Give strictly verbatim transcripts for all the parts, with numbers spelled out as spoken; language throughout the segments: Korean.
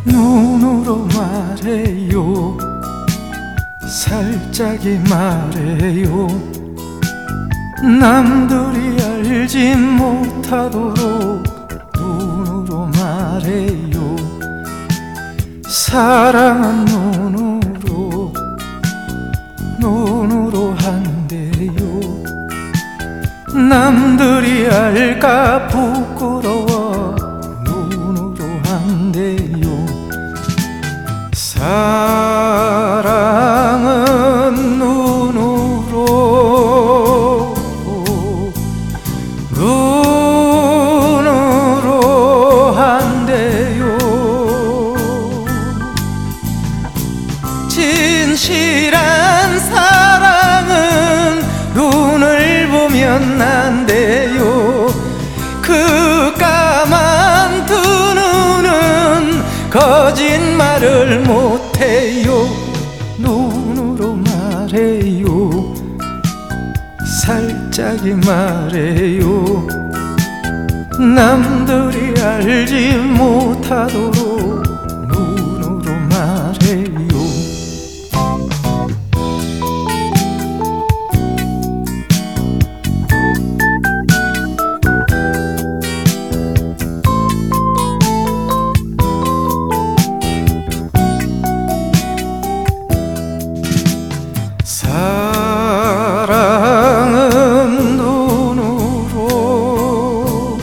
눈으로 말해요, 살짝이 말해요. 남들이 알지 못하도록 눈으로 말해요. 사랑은 눈으로, 눈으로 한대요. 남들이 알까 부끄러워 눈으로 한대요. 사랑은 눈으로, 눈으로 한대요. 진실한 사랑은 눈을 보면 안 돼요. 그 까만 두 눈은 거짓말을 못해요. 눈으로 말해요, 살짝이 말해요. 남들이 알지 못하도록 눈으로 말해요. 사랑은 눈으로,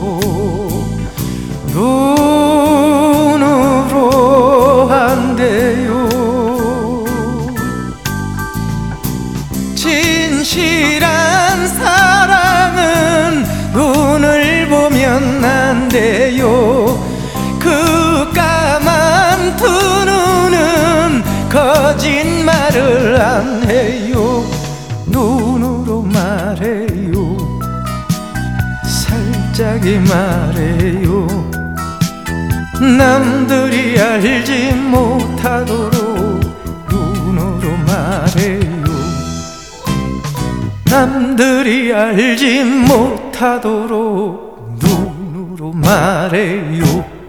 눈으로 한대요. 진실한 사랑은 눈을 보면 안 돼요. 그 까만 두 눈은 거짓말을 안 해요. 눈으로 말해요, 살짝이 말해요. 남들이 알지 못하도록 눈으로 말해요. 남들이 알지 못하도록 눈으로 말해요.